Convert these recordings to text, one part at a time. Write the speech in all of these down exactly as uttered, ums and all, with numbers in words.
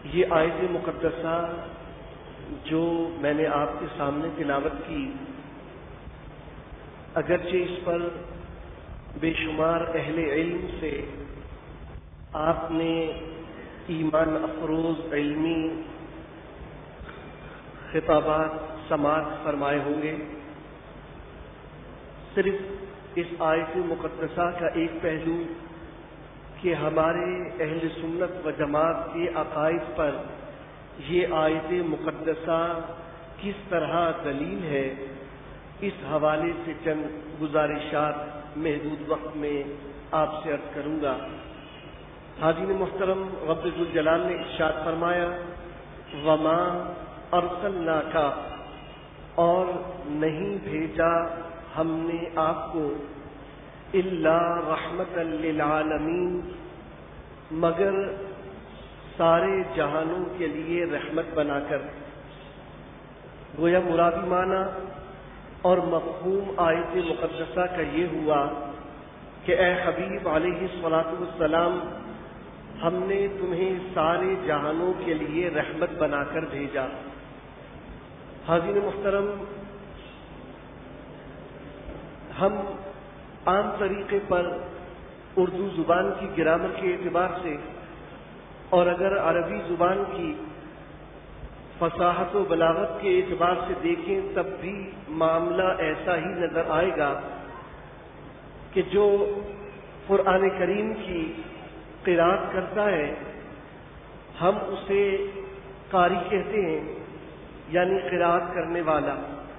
یہ آیت مقدسہ جو میں نے آپ کے سامنے تلاوت کی، اگرچہ اس پر بے شمار اہل علم سے آپ نے ایمان افروز علمی خطابات سماعت فرمائے ہوں گے، صرف اس آیت مقدسہ کا ایک پہلو کہ ہمارے اہل سنت و جماعت کے عقائد پر یہ آیت مقدسہ کس طرح دلیل ہے، اس حوالے سے چند گزارشات محدود وقت میں آپ سے عرض کروں گا۔ حاضرین محترم، رب ذوالجلال نے ارشاد فرمایا وما ارسلناک، اور نہیں بھیجا ہم نے آپ کو الا رحمتا للعالمین، مگر سارے جہانوں کے لیے رحمت بنا کر۔ گویا مرادی معنی اور مفہوم آیت مقدسہ کا یہ ہوا کہ اے حبیب علیہ الصلاۃ والسلام، ہم نے تمہیں سارے جہانوں کے لیے رحمت بنا کر بھیجا۔ حاضرین محترم، ہم عام طریقے پر اردو زبان کی گرامر کے اعتبار سے اور اگر عربی زبان کی فصاحت و بلاغت کے اعتبار سے دیکھیں تب بھی معاملہ ایسا ہی نظر آئے گا کہ جو قرآن کریم کی قرأت کرتا ہے ہم اسے قاری کہتے ہیں، یعنی قرأت کرنے والا،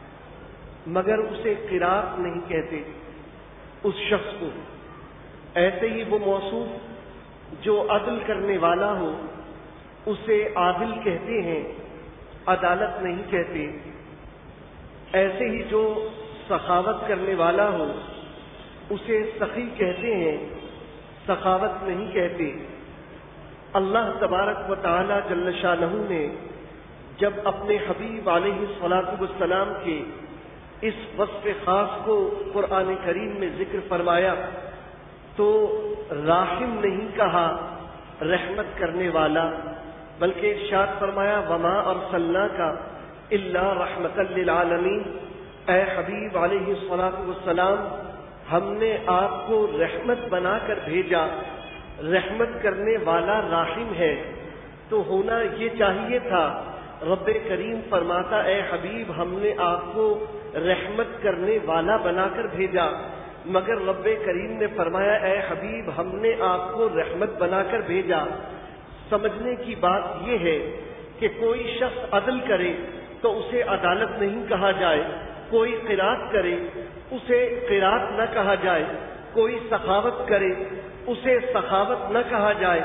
مگر اسے قرأت نہیں کہتے اس شخص کو۔ ایسے ہی وہ موصوف جو عدل کرنے والا ہو اسے عادل کہتے ہیں، عدالت نہیں کہتے۔ ایسے ہی جو سخاوت کرنے والا ہو اسے سخی کہتے ہیں، سخاوت نہیں کہتے۔ اللہ تبارک و تعالی جل شانہ نے جب اپنے حبیب علیہ الصلاۃ والسلام کے اس وصف خاص کو قرآن کریم میں ذکر فرمایا تو راحم نہیں کہا، رحمت کرنے والا، بلکہ ارشاد فرمایا وما ارسلناک الا رحمتا للعالمین، اے حبیب علیہ الصلاۃ والسلام، ہم نے آپ کو رحمت بنا کر بھیجا۔ رحمت کرنے والا راحم ہے تو ہونا یہ چاہیے تھا رب کریم فرماتا اے حبیب ہم نے آپ کو رحمت کرنے والا بنا کر بھیجا، مگر رب کریم نے فرمایا اے حبیب ہم نے آپ کو رحمت بنا کر بھیجا۔ سمجھنے کی بات یہ ہے کہ کوئی شخص عدل کرے تو اسے عدالت نہیں کہا جائے، کوئی قرأت کرے اسے قرأت نہ کہا جائے، کوئی سخاوت کرے اسے سخاوت نہ کہا جائے،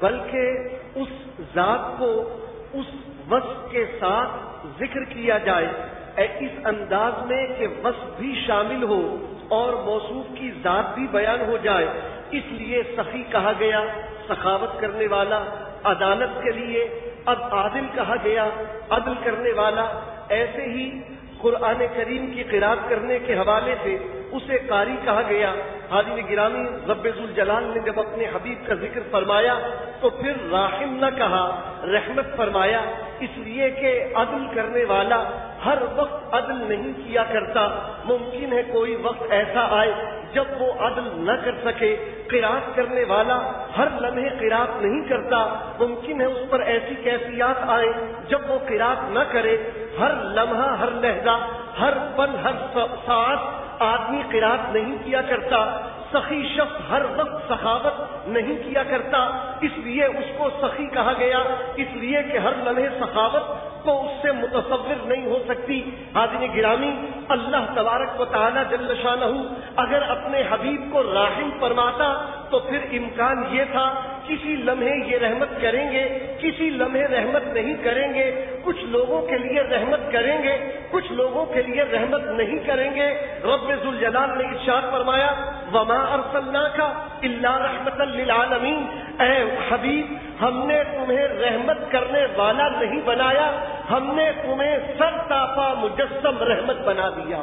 بلکہ اس ذات کو اس وصف کے ساتھ ذکر کیا جائے اس انداز میں کہ وصف بھی شامل ہو اور موصوف کی ذات بھی بیان ہو جائے۔ اس لیے سخی کہا گیا، سخاوت کرنے والا، عدالت کے لیے اب عادل کہا گیا، عدل کرنے والا۔ ایسے ہی قرآن کریم کی قرأت کرنے کے حوالے سے اسے قاری کہا گیا۔ حاضرین گرامی، رب ذوالجلال نے جب اپنے حبیب کا ذکر فرمایا تو پھر راحم نہ کہا، رحمت فرمایا، اس لیے کہ عدل کرنے والا ہر وقت عدل نہیں کیا کرتا۔ ممکن ہے کوئی وقت ایسا آئے جب وہ عدل نہ کر سکے۔ قرأت کرنے والا ہر لمحے قرأت نہیں کرتا، ممکن ہے اس پر ایسی کیفیات آئیں جب وہ قرأت نہ کرے۔ ہر لمحہ، ہر لہجہ، ہر پل، ہر ساعت آدمی قرأت نہیں کیا کرتا۔ سخی شخص ہر وقت سخاوت نہیں کیا کرتا، اس لیے اس کو سخی کہا گیا، اس لیے کہ ہر لمحے سخاوت کو اس سے متصور نہیں ہو سکتی۔ حاضرین گرامی، اللہ تبارک و تعالی جل شانہ اگر اپنے حبیب کو راحم فرماتا تو پھر امکان یہ تھا کسی لمحے یہ رحمت کریں گے، کسی لمحے رحمت نہیں کریں گے، کچھ لوگوں کے لیے رحمت کریں گے، کچھ لوگوں کے لیے رحمت نہیں کریں گے۔ رب ذوالجلال نے ارشاد فرمایا وما ارسلناک الا رحمتا للعالمین، اے حبیب ہم نے تمہیں رحمت کرنے والا نہیں بنایا، ہم نے تمہیں سرتاپا مجسم رحمت بنا دیا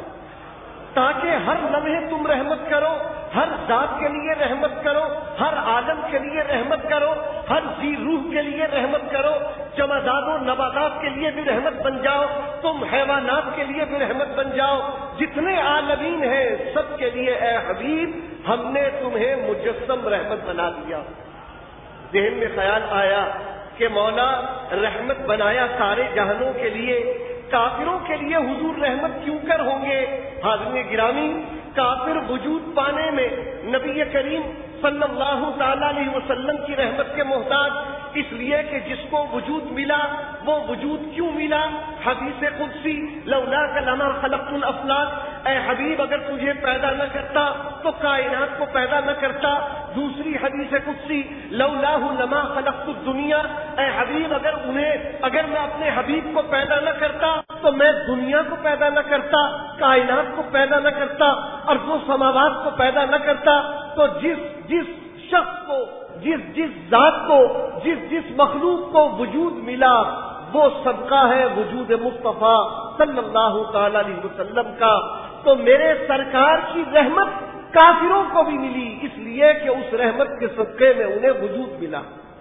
تاکہ ہر لمحے تم رحمت کرو، ہر ذات کے لیے رحمت کرو، ہر عالم کے لیے رحمت کرو، ہر ذی روح کے لیے رحمت کرو۔ جمادات و نباتات کے لیے بھی رحمت بن جاؤ، تم حیوانات کے لیے بھی رحمت بن جاؤ، جتنے عالمین ہیں سب کے لیے اے حبیب ہم نے تمہیں مجسم رحمت بنا دیا۔ ذہن میں خیال آیا کہ مولا رحمت بنایا سارے جہانوں کے لیے، کافروں کے لیے حضور رحمت کیوں کر ہوں گے؟ حاضرین گرامی، کافر وجود پانے میں نبی کریم صلی اللہ تعالی علیہ وسلم کی رحمت کے محتاج، اس لیے کہ جس کو وجود ملا وہ وجود کیوں ملا؟ حدیث قدسی لولاک لما خلقت الافلاک، اے حبیب اگر تجھے پیدا نہ کرتا تو کائنات کو پیدا نہ کرتا۔ دوسری حدیث قدسی لولاہ لما خلقت الدنیا، اے حبیب اگر انہیں اگر میں اپنے حبیب کو پیدا نہ کرتا تو میں دنیا کو پیدا نہ کرتا، کائنات کو پیدا نہ کرتا، ارض و سماوات کو پیدا نہ کرتا۔ تو جس جس شخص کو جس جس ذات کو جس جس مخلوق کو وجود ملا وہ صدقہ ہے وجود مصطفیٰ صلی اللہ تعالی علیہ وسلم کا۔ تو میرے سرکار کی رحمت کافروں کو بھی ملی، اس لیے کہ اس رحمت کے صدقے میں انہیں وجود ملا۔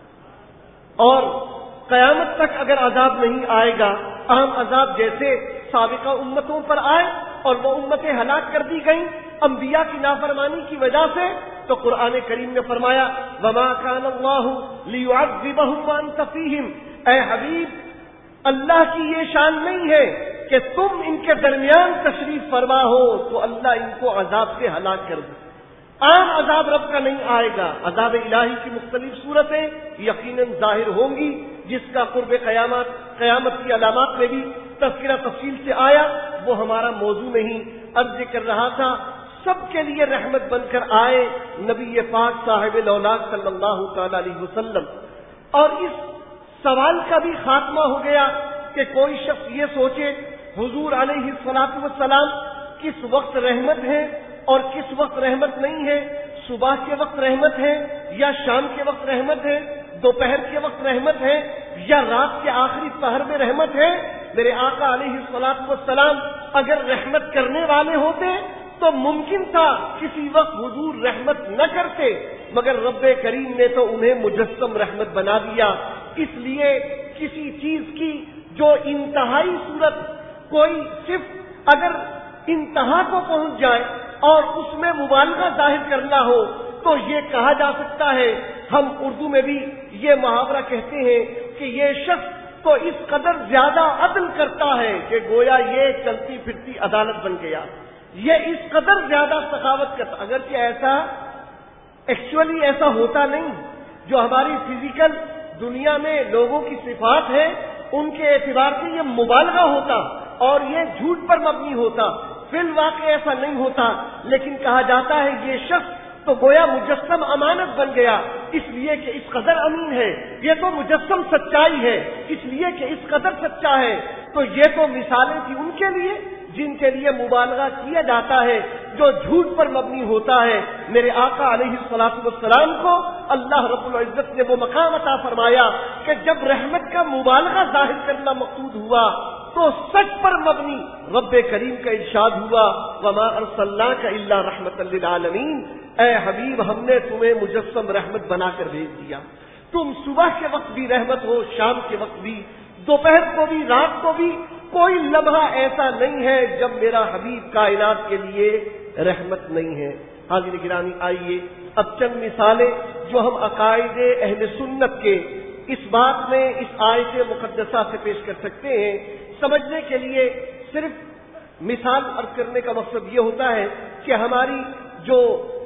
اور قیامت تک اگر عذاب نہیں آئے گا، عام عذاب جیسے سابقہ امتوں پر آئے اور وہ امتیں ہلاک کر دی گئیں انبیاء کی نافرمانی کی وجہ سے، تو قرآن کریم نے فرمایا وما كان الله ليعذبهم وانت فيهم، اے حبیب اللہ کی یہ شان نہیں ہے کہ تم ان کے درمیان تشریف فرما ہو تو اللہ ان کو عذاب سے ہلاک کر دے۔ عام عذاب رب کا نہیں آئے گا، عذاب الہی کی مختلف صورتیں یقیناً ظاہر ہوں گی، جس کا قرب قیامت قیامت کی علامات میں بھی تذکرہ تفصیل سے آیا، وہ ہمارا موضوع نہیں۔ عرض کر رہا تھا سب کے لیے رحمت بن کر آئے نبی پاک صاحب الاولاق صلی اللہ تعالی علیہ وسلم۔ اور اس سوال کا بھی خاتمہ ہو گیا کہ کوئی شخص یہ سوچے حضور علیہ الصلوۃ والسلام کس وقت رحمت ہے اور کس وقت رحمت نہیں ہے، صبح کے وقت رحمت ہے یا شام کے وقت رحمت ہے، دوپہر کے وقت رحمت ہے یا رات کے آخری پہر میں رحمت ہے۔ میرے آقا علیہ الصلوۃ والسلام اگر رحمت کرنے والے ہوتے تو ممکن تھا کسی وقت حضور رحمت نہ کرتے، مگر رب کریم نے تو انہیں مجسم رحمت بنا دیا۔ اس لیے کسی چیز کی جو انتہائی صورت کوئی صرف اگر انتہا کو پہنچ جائے اور اس میں مبالغہ ظاہر کرنا ہو تو یہ کہا جا سکتا ہے، ہم اردو میں بھی یہ محاورہ کہتے ہیں کہ یہ شخص تو اس قدر زیادہ عدل کرتا ہے کہ گویا یہ چلتی پھرتی عدالت بن گیا، یہ اس قدر زیادہ سخاوت کرتا، اگرچہ ایسا ایکچولی ایسا ہوتا نہیں۔ جو ہماری فزیکل دنیا میں لوگوں کی صفات ہے ان کے اعتبار سے یہ مبالغہ ہوتا اور یہ جھوٹ پر مبنی ہوتا، فی الواقع ایسا نہیں ہوتا، لیکن کہا جاتا ہے یہ شخص تو گویا مجسم امانت بن گیا، اس لیے کہ اس قدر امین ہے، یہ تو مجسم سچائی ہے اس لیے کہ اس قدر سچا ہے۔ تو یہ تو مثالیں تھی ان کے لیے جن کے لیے مبالغہ کیا جاتا ہے، جو جھوٹ پر مبنی ہوتا ہے۔ میرے آقا علیہ الصلوۃ والسلام کو اللہ رب العزت نے وہ مقام عطا فرمایا کہ جب رحمت کا مبالغہ ظاہر کرنا مقصود ہوا تو سچ پر مبنی رب کریم کا ارشاد ہوا وما ارسلناک الا رحمۃ للعالمین، اے حبیب ہم نے تمہیں مجسم رحمت بنا کر بھیج دیا۔ تم صبح کے وقت بھی رحمت ہو، شام کے وقت بھی، دوپہر کو بھی، رات کو بھی، کوئی لمحہ ایسا نہیں ہے جب میرا حبیب کائنات کے لیے رحمت نہیں ہے۔ حاضرین گرامی آئیے اب چند مثالیں جو ہم عقائد اہل سنت کے اس بات میں اس آیت مقدسہ سے پیش کر سکتے ہیں۔ سمجھنے کے لیے صرف مثال عرض کرنے کا مقصد یہ ہوتا ہے کہ ہماری جو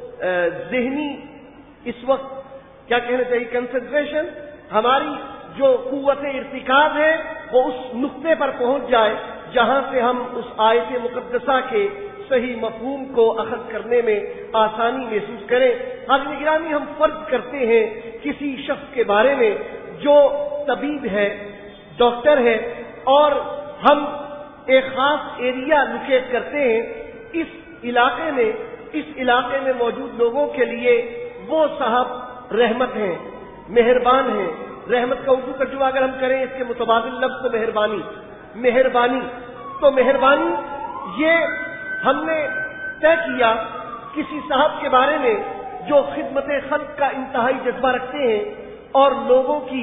ذہنی اس وقت کیا کہنا چاہیے کنسنٹریشن، ہماری جو قوت ارتکاز ہے وہ اس نقطے پر پہنچ جائے جہاں سے ہم اس آیت مقدسہ کے صحیح مفہوم کو اخذ کرنے میں آسانی محسوس کریں۔ حاضرین گرامی ہم فرض کرتے ہیں کسی شخص کے بارے میں جو طبیب ہے، ڈاکٹر ہے، اور ہم ایک خاص ایریا لوکیٹ کرتے ہیں، اس علاقے میں اس علاقے میں موجود لوگوں کے لیے وہ صاحب رحمت ہیں، مہربان ہیں۔ رحمت کا اردو ترجمہ اگر ہم کریں اس کے متبادل لفظ تو مہربانی مہربانی تو مہربانی یہ ہم نے طے کیا کسی صاحب کے بارے میں جو خدمت خلق کا انتہائی جذبہ رکھتے ہیں اور لوگوں کی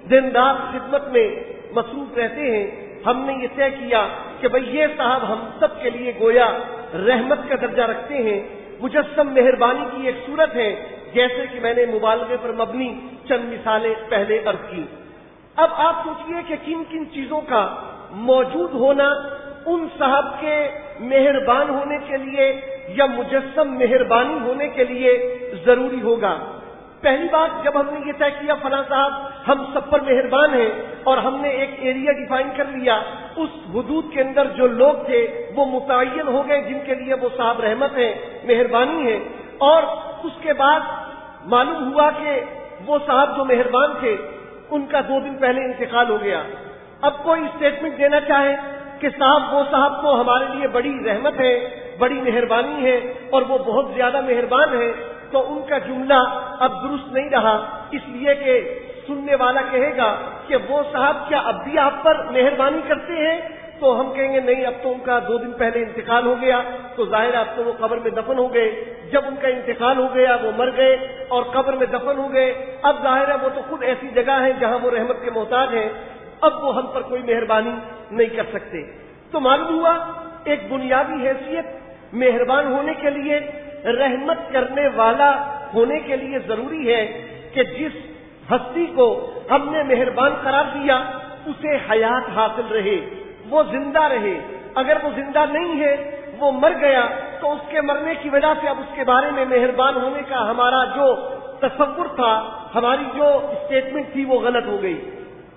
دن رات خدمت میں مصروف رہتے ہیں، ہم نے یہ طے کیا کہ بھئی یہ صاحب ہم سب کے لیے گویا رحمت کا درجہ رکھتے ہیں، مجسم مہربانی کی ایک صورت ہے، جیسے کہ میں نے مبالغے پر مبنی چند مثالیں پہلے عرض کی۔ اب آپ سوچئے کہ کن کن چیزوں کا موجود ہونا ان صاحب کے مہربان ہونے کے لیے یا مجسم مہربانی ہونے کے لیے ضروری ہوگا۔ پہلی بات، جب ہم نے یہ طے کیا فلاں صاحب ہم سب پر مہربان ہیں اور ہم نے ایک ایریا ڈیفائن کر لیا، اس حدود کے اندر جو لوگ تھے وہ متعین ہو گئے جن کے لیے وہ صاحب رحمت ہے، مہربانی ہے، اور اس کے بعد معلوم ہوا کہ وہ صاحب جو مہربان تھے ان کا دو دن پہلے انتقال ہو گیا۔ اب کوئی اسٹیٹمنٹ دینا چاہے کہ صاحب وہ صاحب تو ہمارے لیے بڑی رحمت ہے، بڑی مہربانی ہے اور وہ بہت زیادہ مہربان ہے، تو ان کا جملہ اب درست نہیں رہا، اس لیے کہ سننے والا کہے گا کہ وہ صاحب کیا اب بھی آپ پر مہربانی کرتے ہیں؟ تو ہم کہیں گے نہیں، اب تو ان کا دو دن پہلے انتقال ہو گیا، تو ظاہر اب تو وہ قبر میں دفن ہو گئے۔ جب ان کا انتقال ہو گیا، وہ مر گئے اور قبر میں دفن ہو گئے، اب ظاہر ہے وہ تو خود ایسی جگہ ہے جہاں وہ رحمت کے محتاج ہیں، اب وہ ہم پر کوئی مہربانی نہیں کر سکتے۔ تو معلوم ہوا ایک بنیادی حیثیت مہربان ہونے کے لیے، رحمت کرنے والا ہونے کے لیے ضروری ہے کہ جس ہستی کو ہم نے مہربان قرار دیا اسے حیات حاصل رہے، وہ زندہ رہے۔ اگر وہ زندہ نہیں ہے، وہ مر گیا، تو اس کے مرنے کی وجہ سے اب اس کے بارے میں مہربان ہونے کا ہمارا جو تصور تھا، ہماری جو اسٹیٹمنٹ تھی، وہ غلط ہو گئی۔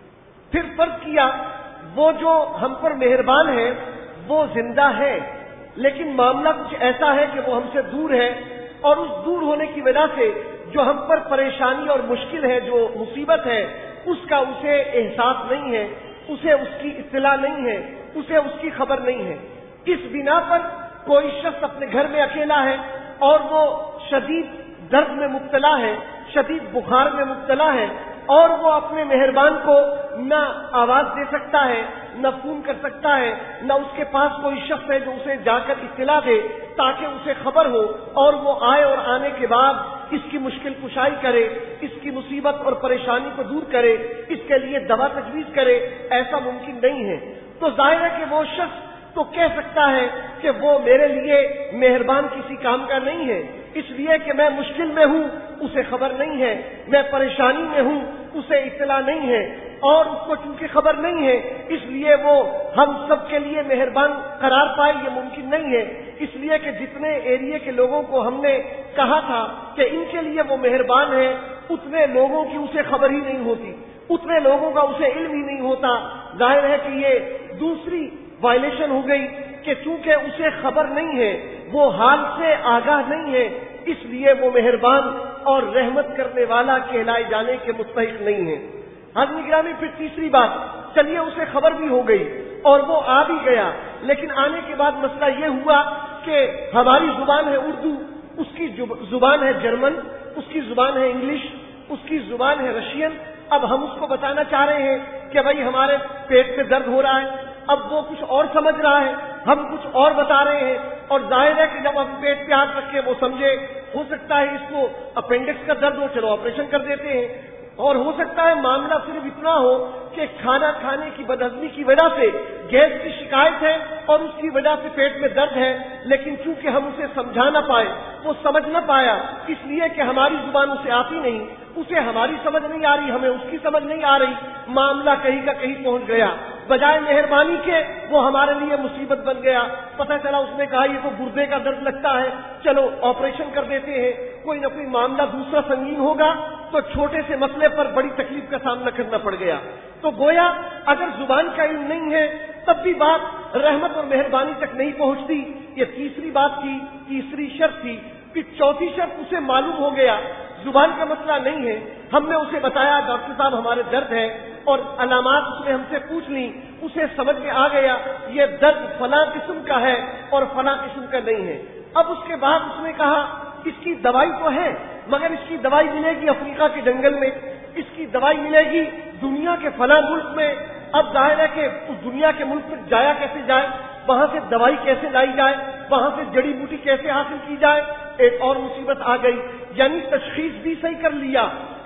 پھر فرض کیا وہ جو ہم پر مہربان ہے وہ زندہ ہے، لیکن معاملہ کچھ ایسا ہے کہ وہ ہم سے دور ہے، اور اس دور ہونے کی وجہ سے جو ہم پر پریشانی اور مشکل ہے، جو مصیبت ہے، اس کا اسے احساس نہیں ہے، اسے اس کی اطلاع نہیں ہے، اسے اس کی خبر نہیں ہے۔ اس بنا پر کوئی شخص اپنے گھر میں اکیلا ہے اور وہ شدید درد میں مبتلا ہے، شدید بخار میں مبتلا ہے، اور وہ اپنے مہربان کو نہ آواز دے سکتا ہے، نہ فون کر سکتا ہے، نہ اس کے پاس کوئی شخص ہے جو اسے جا کر اطلاع دے تاکہ اسے خبر ہو اور وہ آئے اور آنے کے بعد اس کی مشکل کشائی کرے، اس کی مصیبت اور پریشانی کو دور کرے، اس کے لیے دوا تجویز کرے، ایسا ممکن نہیں ہے۔ تو ظاہر ہے کہ وہ شخص تو کہہ سکتا ہے کہ وہ میرے لیے مہربان کسی کام کا نہیں ہے، اس لیے کہ میں مشکل میں ہوں، اسے خبر نہیں ہے، میں پریشانی میں ہوں، اسے اطلاع نہیں ہے، اور اس کو چونکہ خبر نہیں ہے اس لیے وہ ہم سب کے لیے مہربان قرار پائے، یہ ممکن نہیں ہے۔ اس لیے کہ جتنے ایریے کے لوگوں کو ہم نے کہا تھا کہ ان کے لیے وہ مہربان ہے، اتنے لوگوں کی اسے خبر ہی نہیں ہوتی، اتنے لوگوں کا اسے علم ہی نہیں ہوتا۔ ظاہر ہے کہ یہ دوسری وائلیشن ہو گئی کہ چونکہ اسے خبر نہیں ہے، وہ حال سے آگاہ نہیں ہے، اس لیے وہ مہربان اور رحمت کرنے والا کہلائے جانے کے مستحق نہیں ہے۔ حاضرین گرامی، پھر تیسری بات، چلیے اسے خبر بھی ہو گئی اور وہ آ بھی گیا، لیکن آنے کے بعد مسئلہ یہ ہوا کہ ہماری زبان ہے اردو، اس کی زبان ہے جرمن، اس کی زبان ہے انگلش، اس کی زبان ہے رشین۔ اب ہم اس کو بتانا چاہ رہے ہیں کہ بھائی ہمارے پیٹ میں درد ہو رہا ہے، اب وہ کچھ اور سمجھ رہا ہے، ہم کچھ اور بتا رہے ہیں، اور ظاہر ہے کہ جب ہم پیٹ پہ ہاتھ رکھ کے وہ سمجھے، ہو سکتا ہے اس کو اپینڈکس کا درد ہو، چلو آپریشن کر دیتے ہیں، اور ہو سکتا ہے معاملہ صرف اتنا ہو کہ کھانا کھانے کی بدہضمی کی وجہ سے گیس کی شکایت ہے اور اس کی وجہ سے پیٹ میں درد ہے، لیکن چونکہ ہم اسے سمجھا نہ پائے، وہ سمجھ نہ پایا، اس لیے کہ ہماری زبان اسے آتی نہیں، اسے ہماری سمجھ نہیں آ رہی، ہمیں اس کی سمجھ نہیں آ رہی، معاملہ کہیں کا کہیں پہنچ گیا، بجائے مہربانی کے وہ ہمارے لیے مصیبت بن گیا۔ پتہ چلا اس نے کہا یہ تو گردے کا درد لگتا ہے، چلو آپریشن کر دیتے ہیں، کوئی نہ کوئی معاملہ دوسرا سنگین ہوگا، تو چھوٹے سے مسئلے پر بڑی تکلیف کا سامنا کرنا پڑ گیا۔ تو گویا اگر زبان کا علم نہیں ہے تب بھی بات رحمت اور مہربانی تک نہیں پہنچتی۔ یہ تیسری بات تھی، تیسری شرط تھی۔ پھر چوتھی شرط، اسے معلوم ہو گیا زبان کا مسئلہ نہیں ہے، ہم نے اسے بتایا ڈاکٹر صاحب ہمارے درد ہے، اور علامات اس نے ہم سے پوچھ لی، اسے سمجھ میں آ گیا یہ درد فلاں قسم کا ہے اور فلاں قسم کا نہیں ہے۔ اب اس کے بعد اس نے کہا اس کی دوائی تو ہے، مگر اس کی دوائی ملے گی افریقہ کے جنگل میں، اس کی دوائی ملے گی دنیا کے فلاں ملک میں۔ اب ظاہر ہے کہ اس دنیا کے ملک تک جایا کیسے جائے، وہاں سے دوائی کیسے لائی جائے، وہاں سے جڑی بوٹی کیسے حاصل کی جائے، ایک اور مصیبت آ گئی، یعنی تشخیص بھی صحیح کر لیا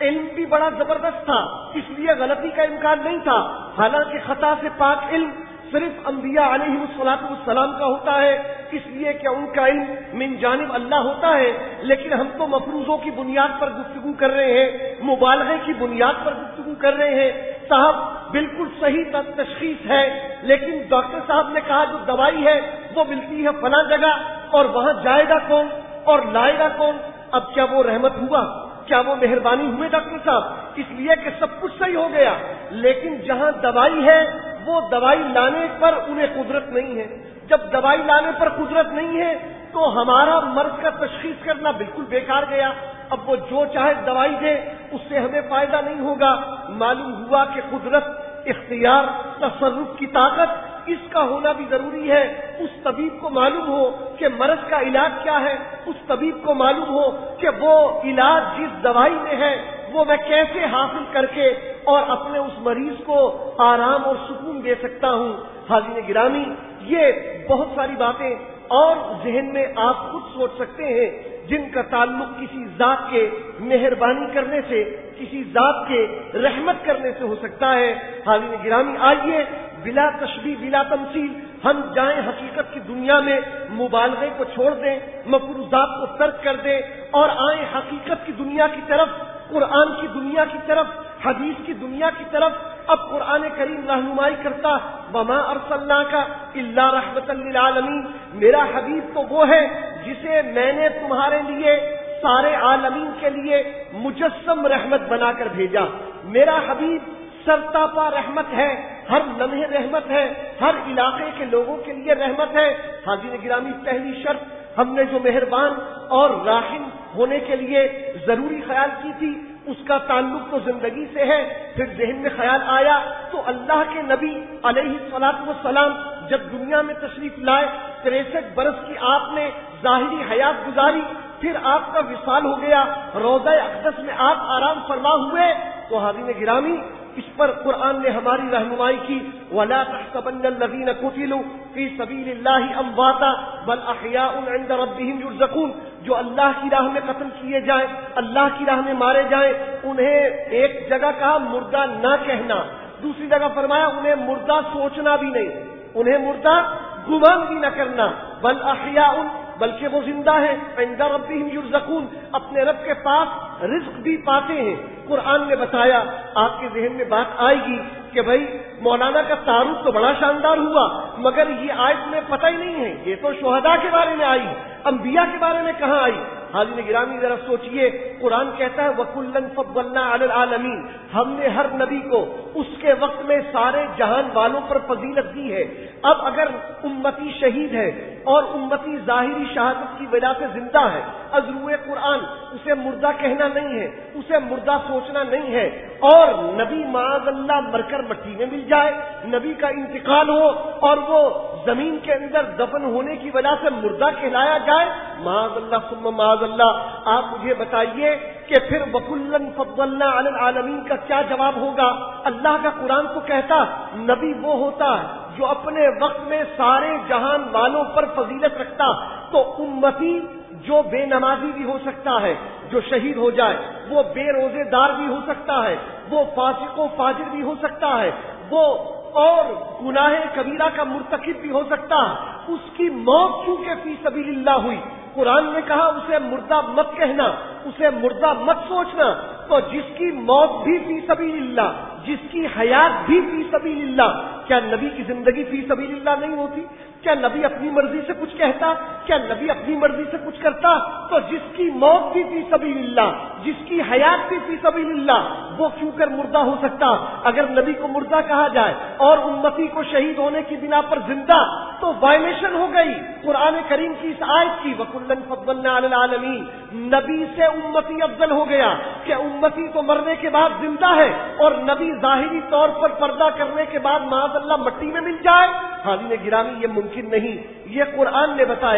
علم بھی بڑا زبردست تھا، اس لیے غلطی کا امکان نہیں تھا۔ حالانکہ خطا سے پاک علم صرف انبیاء علیہ الصلوۃ والسلام کا ہوتا ہے، اس لیے کہ ان کا علم من جانب اللہ ہوتا ہے، لیکن ہم تو مفروضوں کی بنیاد پر گفتگو کر رہے ہیں، مبالغے کی بنیاد پر گفتگو کر رہے ہیں۔ صاحب بالکل صحیح تشخیص ہے، لیکن ڈاکٹر صاحب نے کہا جو دوائی ہے وہ ملتی ہے فلاں جگہ، اور وہاں جائے گا کون اور لائے گا کون؟ اب کیا وہ رحمت ہوا؟ کیا وہ مہربانی ہوئے ڈاکٹر صاحب؟ اس لیے کہ سب کچھ صحیح ہو گیا، لیکن جہاں دوائی ہے وہ دوائی لانے پر انہیں قدرت نہیں ہے۔ جب دوائی لانے پر قدرت نہیں ہے تو ہمارا مرض کا تشخیص کرنا بالکل بیکار گیا۔ اب وہ جو چاہے دوائی دے، اس سے ہمیں فائدہ نہیں ہوگا۔ معلوم ہوا کہ قدرت، اختیار، تصرف کی طاقت، اس کا ہونا بھی ضروری ہے۔ اس طبیب کو معلوم ہو کہ مرض کا علاج کیا ہے، اس طبیب کو معلوم ہو کہ وہ علاج جس دوائی میں ہے وہ میں کیسے حاصل کر کے اور اپنے اس مریض کو آرام اور سکون دے سکتا ہوں۔ حاضرین گرامی، یہ بہت ساری باتیں اور ذہن میں آپ خود سوچ سکتے ہیں جن کا تعلق کسی ذات کے مہربانی کرنے سے، کسی ذات کے رحمت کرنے سے ہو سکتا ہے۔ حاضرین گرامی، آئیے بلا تشبیہ بلا تمثیل ہم جائیں حقیقت کی دنیا میں، مبالغے کو چھوڑ دیں، مفروضات کو ترک کر دیں اور آئیں حقیقت کی دنیا کی طرف، قرآن کی دنیا کی طرف، حدیث کی دنیا کی طرف۔ اب قرآن کریم رہنمائی کرتا، وما ارسلناک الا رحمۃ للعالمین، میرا حبیب تو وہ ہے جسے میں نے تمہارے لیے سارے عالمین کے لیے مجسم رحمت بنا کر بھیجا۔ میرا حبیب سرتاپا رحمت ہے، ہر لمحے رحمت ہے، ہر علاقے کے لوگوں کے لیے رحمت ہے۔ حاضرین گرامی، پہلی شرط ہم نے جو مہربان اور راحم ہونے کے لیے ضروری خیال کی تھی، اس کا تعلق تو زندگی سے ہے۔ پھر ذہن میں خیال آیا تو اللہ کے نبی علیہ الصلوۃ والسلام جب دنیا میں تشریف لائے، تریسٹھ برس کی آپ نے ظاہری حیات گزاری، پھر آپ کا وصال ہو گیا، روضہ اقدس میں آپ آرام فرما ہوئے۔ تو حاضرین گرامی، اس پر قرآن نے ہماری رہنمائی کی، وَلَا تَحْسَبَنَّ الَّذِينَ قُتِلُوا فِي سَبِيلِ اللَّهِ أَمْوَاتًا بَلْ أَحْيَاءٌ عِندَ رَبِّهِمْ يُرْزَقُونَ، جو اللہ کی راہ میں قتل کیے جائیں، اللہ کی راہ میں مارے جائیں، انہیں ایک جگہ کہا مردہ نہ کہنا، دوسری جگہ فرمایا انہیں مردہ سوچنا بھی نہیں، انہیں مردہ گمان بھی نہ کرنا، بل احیاء، بلکہ وہ زندہ ہیں، عند ربہم یرزقون، اپنے رب کے پاس رزق بھی پاتے ہیں۔ قرآن نے بتایا، آپ کے ذہن میں بات آئے گی کہ بھائی مولانا کا تعارف تو بڑا شاندار ہوا، مگر یہ آیت میں پتہ ہی نہیں ہے، یہ تو شہداء کے بارے میں آئی، انبیاء کے بارے میں کہاں آئی؟ حاضرین گرامی، ذرا سوچئے، قرآن کہتا ہے وَكُلًّا فَضَّلْنَا عَلَى الْعَالَمِينَ، ہم نے ہر نبی کو اس کے وقت میں سارے جہان والوں پر فضیلت دی ہے۔ اب اگر امتی شہید ہے اور امتی ظاہری شہادت کی وجہ سے زندہ ہے، از روئے قرآن اسے مردہ کہنا نہیں ہے، اسے مردہ سوچنا نہیں ہے، اور نبی معاذ اللہ مر کر مٹی میں مل جائے، نبی کا انتقال ہو اور وہ زمین کے اندر دفن ہونے کی وجہ سے مردہ کہلایا جائے، معاذ اللہ ثم معاذ اللہ۔ آپ مجھے بتائیے کہ پھر وَكُلًّا فَضَّلْنَا عَلَى الْعَالَمِينَ کا کیا جواب ہوگا؟ اللہ کا قرآن تو کہتا نبی وہ ہوتا ہے جو اپنے وقت میں سارے جہان والوں پر فضیلت رکھتا، تو امتی جو بے نمازی بھی ہو سکتا ہے، جو شہید ہو جائے، وہ بے روزے دار بھی ہو سکتا ہے، وہ فاسق و فاجر بھی ہو سکتا ہے، وہ اور گناہ کبیرہ کا مرتکب بھی ہو سکتا ہے، اس کی موت چونکہ فی سبیل اللہ ہوئی، قرآن نے کہا اسے مردہ مت کہنا، اسے مردہ مت سوچنا، تو جس کی موت بھی فی سبیل اللہ، جس کی حیات بھی فی سبیل اللہ، کیا نبی کی زندگی فی سبیل اللہ نہیں ہوتی؟ کیا نبی اپنی مرضی سے کچھ کہتا؟ کیا نبی اپنی مرضی سے کچھ کرتا؟ تو جس کی موت بھی فی سبیل اللہ، جس کی حیات بھی فی سبیل اللہ، وہ کیوں کر مردہ ہو سکتا؟ اگر نبی کو مردہ کہا جائے اور امتی کو شہید ہونے کی بنا پر زندہ، تو وائلیشن ہو گئی قرآن کریم کی اس آیت کی، وَكُلًّا فَضَّلْنَا عَلَى الْعَالَمِينَ۔ نبی سے امتی افضل ہو گیا کہ امتی تو مرنے کے بعد زندہ ہے اور نبی ظاہری طور پر پردہ کرنے کے بعد معاذ اللہ مٹی میں مل جائے۔ حاضرین گرامی، یہ ممکن نہیں، یہ قرآن نے بتایا۔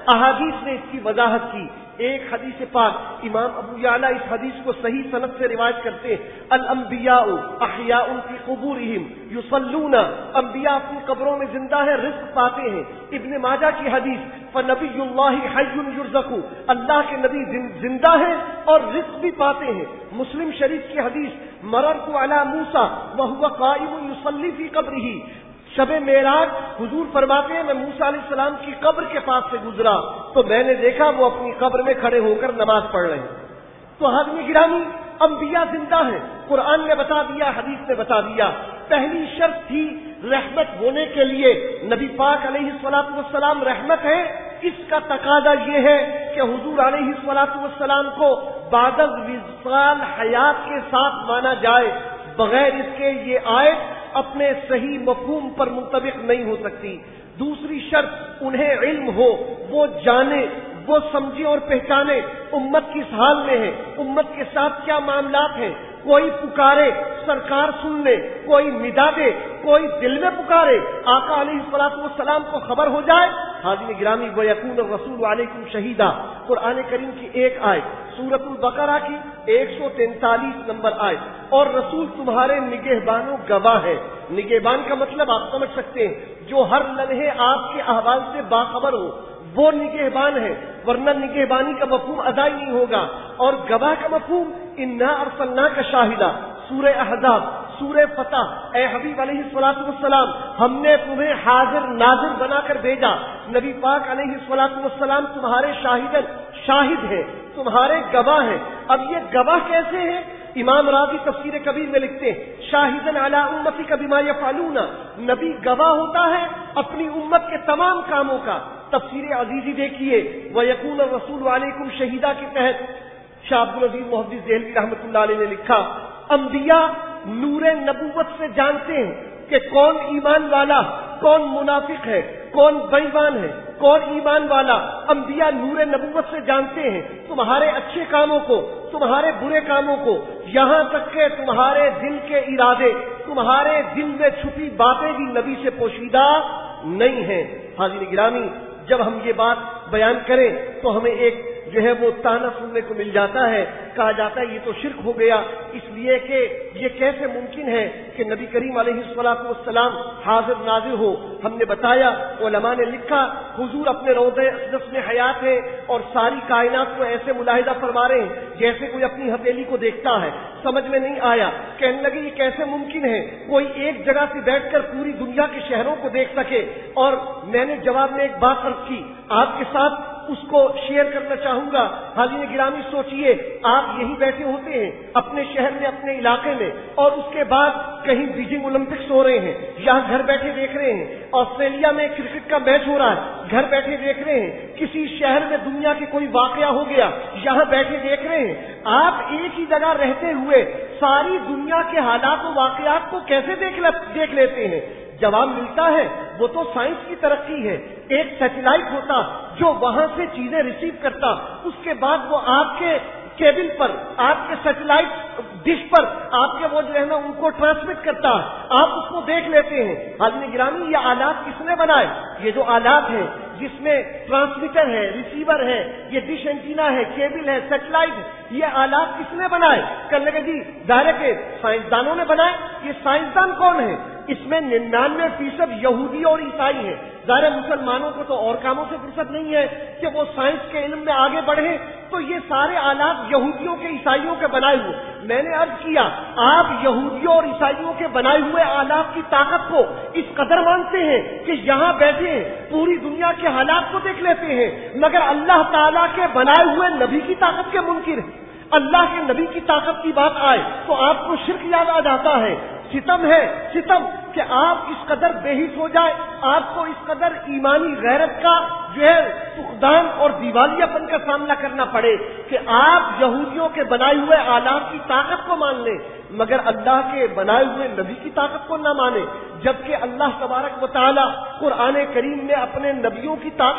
احادیث نے اس کی وضاحت کی. ایک حدیث پاک امام ابو یعلا اس حدیث کو صحیح سند سے روایت کرتے ہیں, الانبیاء احیاء فی قبورہم یصلون, انبیاء اپنی قبروں میں زندہ ہیں, رزق پاتے ہیں. ابن ماجہ کی حدیث, فنبی اللہ حی یرزق, اللہ کے نبی زندہ ہیں اور رزق بھی پاتے ہیں. مسلم شریف کی حدیث, مررت علی موسیٰ وہو قائم یصلی فی قبرہ, شب معراج حضور فرماتے ہیں میں موسیٰ علیہ السلام کی قبر کے پاس سے گزرا تو میں نے دیکھا وہ اپنی قبر میں کھڑے ہو کر نماز پڑھ رہے ہیں. تو حاضرین گرامی, انبیاء زندہ ہیں, قرآن نے بتا دیا, حدیث نے بتا دیا. پہلی شرط تھی رحمت ہونے کے لیے نبی پاک علیہ الصلوۃ والسلام رحمت ہے. اس کا تقاضا یہ ہے کہ حضور علیہ الصلوۃ والسلام کو بعد از وصال حیات کے ساتھ مانا جائے, بغیر اس کے یہ آیت اپنے صحیح مفہوم پر منطبق نہیں ہو سکتی. دوسری شرط انہیں علم ہو, وہ جانے, وہ سمجھے اور پہچانے امت کس حال میں ہے, امت کے ساتھ کیا معاملات ہیں. کوئی پکارے سرکار سن لے, کوئی ندا دے, کوئی دل میں پکارے آقا علیہ الصلوۃ والسلام کو خبر ہو جائے. حاضرین گرامی, وَيَكُونَ الرَّسُولُ عَلَيْكُمْ شَهِيدًا, قرآن کریم کی ایک آیت, سورۃ البقرہ کی ایک سو تینتالیس نمبر آیت, اور رسول تمہارے نگہبان و گواہ ہے. نگہبان کا مطلب آپ سمجھ سکتے ہیں, جو ہر لمحے آپ کے احوال سے باخبر ہو, وہ نگہبان ہے, ورنہ نگہبانی کا مفہوم ادا ہی نہیں ہوگا. اور گواہ کا مفہوم انا ارسلناک شاہدا, سورہ احزاب, سورہ فتح, اے حبیب علیہ الصلوۃ والسلام ہم نے تمہیں حاضر ناظر بنا کر بھیجا. نبی پاک علیہ الصلوۃ والسلام تمہارے شاہدن شاہد ہیں, تمہارے گواہ ہیں. اب یہ گواہ کیسے ہیں؟ امام راضی تفسیر کبیر میں لکھتے ہیں, شاہدن علی امتک بما یفعلون, نبی گواہ ہوتا ہے اپنی امت کے تمام کاموں کا. تفسیر عزیزی دیکھیے, وَيَكُونَ الرَّسُولُ عَلَيْكُمْ شَهِيدًا کے تحت شاہ عبد العزیز محدث دہلوی رحمۃ اللہ علیہ نے لکھا, انبیاء نور نبوت سے جانتے ہیں کہ کون ایمان والا, کون منافق ہے, کون بے ایمان ہے, کون ایمان والا. انبیاء نور نبوت سے جانتے ہیں تمہارے اچھے کاموں کو, تمہارے برے کاموں کو, یہاں تک کہ تمہارے دل کے ارادے, تمہارے دل میں چھپی باتیں بھی نبی سے پوشیدہ نہیں ہیں. حاضرین گرامی, جب ہم یہ بات بیان کریں تو ہمیں ایک جو ہے وہ تانا سننے کو مل جاتا ہے, کہا جاتا ہے یہ تو شرک ہو گیا, اس لیے کہ یہ کیسے ممکن ہے کہ نبی کریم علیہ الصلوۃ والسلام حاضر ناظر ہو. ہم نے بتایا, علماء نے لکھا, حضور اپنے روضہ اقدس میں حیات ہے اور ساری کائنات کو ایسے ملاحظہ فرما رہے ہیں جیسے کوئی اپنی ہتھیلی کو دیکھتا ہے. سمجھ میں نہیں آیا, کہنے لگے یہ کیسے ممکن ہے کوئی ایک جگہ سے بیٹھ کر پوری دنیا کے شہروں کو دیکھ سکے. اور میں نے جواب میں ایک بات عرض کی, آپ کے ساتھ اس کو شیئر کرنا چاہوں گا. حاضرین گرامی, سوچئے آپ یہی بیٹھے ہوتے ہیں اپنے شہر میں, اپنے علاقے میں, اور اس کے بعد کہیں بیجنگ اولمپکس ہو رہے ہیں, یہاں گھر بیٹھے دیکھ رہے ہیں. آسٹریلیا میں کرکٹ کا میچ ہو رہا ہے, گھر بیٹھے دیکھ رہے ہیں. کسی شہر میں دنیا کے کوئی واقعہ ہو گیا, یہاں بیٹھے دیکھ رہے ہیں. آپ ایک ہی جگہ رہتے ہوئے ساری دنیا کے حالات و واقعات کو کیسے دیکھ لیتے ہیں؟ جواب ملتا ہے, وہ تو سائنس کی ترقی ہے. ایک سیٹلائٹ ہوتا جو وہاں سے چیزیں ریسیو کرتا, اس کے بعد وہ آپ کے کیبل پر, آپ کے سیٹلائٹ ڈش پر آپ کے وہ جو ہے نا ان کو ٹرانسمٹ کرتا ہے, آپ اس کو دیکھ لیتے ہیں. حاضرین گرامی, یہ آلات کس نے بنائے؟ یہ جو آلات ہیں جس میں ٹرانسمیٹر ہے, ریسیور ہے, یہ ڈش اینٹینا ہے, کیبل ہے, سیٹلائٹ ہے, یہ آلات کس نے بنائے؟ کہنے لگے جی ظاہر ہے سائنسدانوں نے بنائے. یہ سائنسدان کون ہے؟ اس میں ننانوے فیصد یہودی اور عیسائی ہیں. ظاہر مسلمانوں کو تو اور کاموں سے فرصت نہیں ہے کہ وہ سائنس کے علم میں آگے بڑھیں, تو یہ سارے آلات یہودیوں کے عیسائیوں کے بنائے ہوئے. میں نے عرض کیا, آپ یہودیوں اور عیسائیوں کے بنائے ہوئے آلات کی طاقت کو اس قدر مانتے ہیں کہ یہاں بیٹھے پوری دنیا کے حالات کو دیکھ لیتے ہیں, مگر اللہ تعالیٰ کے بنائے ہوئے نبی کی طاقت کے منکر ہیں. اللہ کے نبی کی طاقت کی بات آئے تو آپ کو شرک یاد آ جاتا ہے. ستم ہے, ستم کہ آپ اس قدر بے حس ہو جائے, آپ کو اس قدر ایمانی غیرت کا جو ہے فقدان اور دیوالیہ پن کا سامنا کرنا پڑے کہ آپ یہودیوں کے بنائے ہوئے آلات کی طاقت کو مان لیں مگر اللہ کے بنائے ہوئے نبی کی طاقت کو نہ مانے. جبکہ اللہ تبارک و تعالی قرآن کریم میں اپنے نبیوں کی طاقت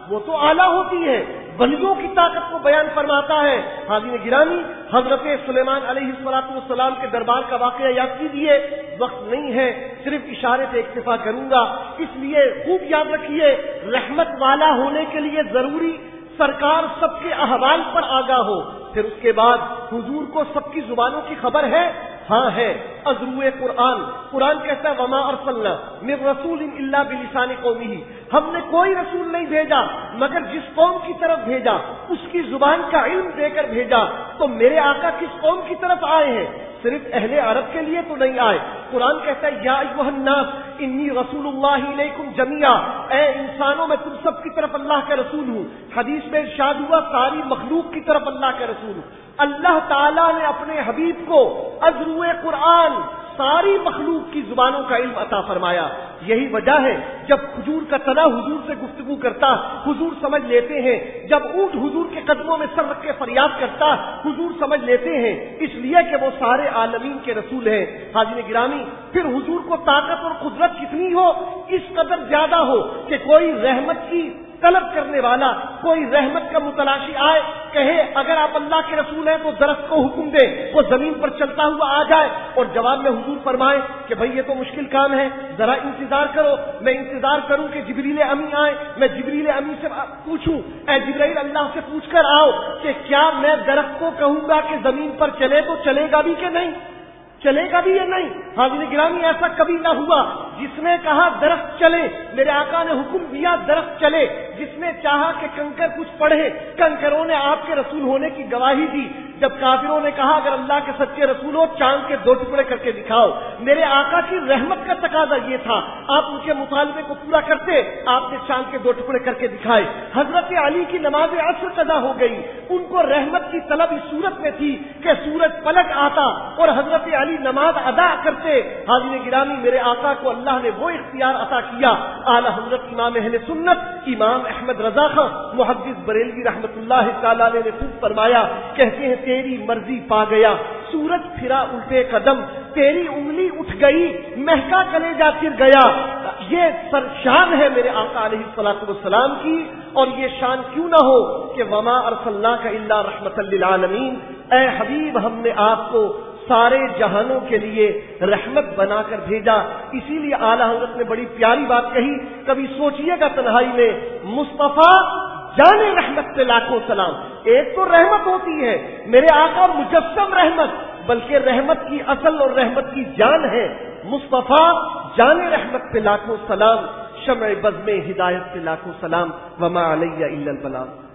وہ تو اعلیٰ ہوتی ہے، ولیوں کی طاقت کو بیان فرماتا ہے۔ حاضرین گرامی، حضرت سلیمان علیہ الصلوۃ والسلام کے دربار کا واقعہ یاد کیجیے، وقت نہیں ہے، صرف اشارے سے اکتفا کروں گا، اس لیے خوب یاد رکھیے، رحمت والا ہونے کے لیے ضروری سرکار سب کے احوال پر آگاہ ہو۔ پھر اس کے بعد حضور کو سب کی زبانوں کی خبر ہے، ہاں ہے، ازروئے قرآن، قرآن کہتا ہے وما ارسلنا من رسول الا بلسان قومہ، ہم نے کوئی رسول نہیں بھیجا مگر جس قوم کی طرف بھیجا اس کی زبان کا علم دے کر بھیجا۔ تو میرے آقا کس قوم کی طرف آئے ہیں؟ صرف اہل عرب کے لیے تو نہیں آئے۔ قرآن کہتا ہے یا ایھا الناس انی رسول اللہ الیکم جمیعا، اے انسانوں میں تم سب کی طرف اللہ کا رسول ہوں۔ حدیث میں ارشاد ہوا ساری مخلوق کی طرف اللہ کا رسول ہوں۔ اللہ تعالیٰ نے اپنے حبیب کو ازروئے قرآن ساری مخلوق کی زبانوں کا علم عطا فرمایا۔ یہی وجہ ہے جب کھجور کا تنا حضور سے گفتگو کرتا حضور سمجھ لیتے ہیں، جب اونٹ حضور کے قدموں میں سر رکھ کے فریاد کرتا حضور سمجھ لیتے ہیں، اس لیے کہ وہ سارے عالمین کے رسول ہیں۔ حاضرین گرامی، پھر حضور کو طاقت اور قدرت کتنی ہو، اس قدر زیادہ ہو کہ کوئی رحمت کی طلب کرنے والا، کوئی رحمت کا متلاشی آئے، کہے اگر آپ اللہ کے رسول ہیں تو درخت کو حکم دے وہ زمین پر چلتا ہوا آ جائے، اور جواب میں حضور فرمائے کہ بھئی یہ تو مشکل کام ہے، ذرا انتظار کرو، میں انتظار کروں کہ جبریل امی آئے، میں جبریل امی سے پوچھوں، اے جبرائیل اللہ سے پوچھ کر آؤ کہ کیا میں درخت کو کہوں گا کہ زمین پر چلے تو چلے گا بھی کہ نہیں، چلے گا بھی یا نہیں؟ حاضرین گرامی، ایسا کبھی نہ ہوا۔ جس نے کہا درخت چلے، میرے آقا نے حکم دیا درخت چلے۔ جس نے چاہا کہ کنکر کچھ پڑھے، کنکروں نے آپ کے رسول ہونے کی گواہی دی۔ جب کافروں نے کہا اگر اللہ کے سچے رسول ہو چاند کے دو ٹکڑے کر کے دکھاؤ، میرے آقا کی رحمت کا تقاضا یہ تھا، آپ ان کے مطالبے کو پورا کرتے، آپ نے چاند کے دو ٹکڑے کر کے دکھائے۔ حضرت علی کی نماز عصر قضا ہو گئی، ان کو رحمت کی طلب اس صورت میں تھی کہ سورج پلٹ آتا اور حضرت علی نماز ادا کرتے۔ حاضرین گرامی، میرے آقا کو اللہ نے وہ اختیار عطا کیا۔ اعلی حضرت امام اہل سنت امام احمد رضا خان محدث بریلوی رحمت اللہ تعالی علیہ نے خوب فرمایا، کہتے ہیں تیری مرضی پا گیا سورج پھرا الٹے قدم، تیری انگلی اٹھ گئی مہکا کلیجہ پھر گیا۔ یہ سر شان ہے میرے آقا علیہ الصلوۃ والسلام کی، اور یہ شان کیوں نہ ہو کہ وما ارسلناک الا رحمۃ للعالمین، اے حبیب ہم نے آپ کو سارے جہانوں کے لیے رحمت بنا کر بھیجا۔ اسی لیے اعلیٰ حضرت نے بڑی پیاری بات کہی، کبھی سوچئے گا تنہائی میں، مصطفیٰ جان رحمت سے لاکھوں سلام۔ ایک تو رحمت ہوتی ہے، میرے آقا مجسم رحمت، بلکہ رحمت کی اصل اور رحمت کی جان ہے مصطفیٰ جان رحمت سے لاکھوں سلام، شمع بزم ہدایت سے لاکھوں سلام، وما علیہ الا البلاغ۔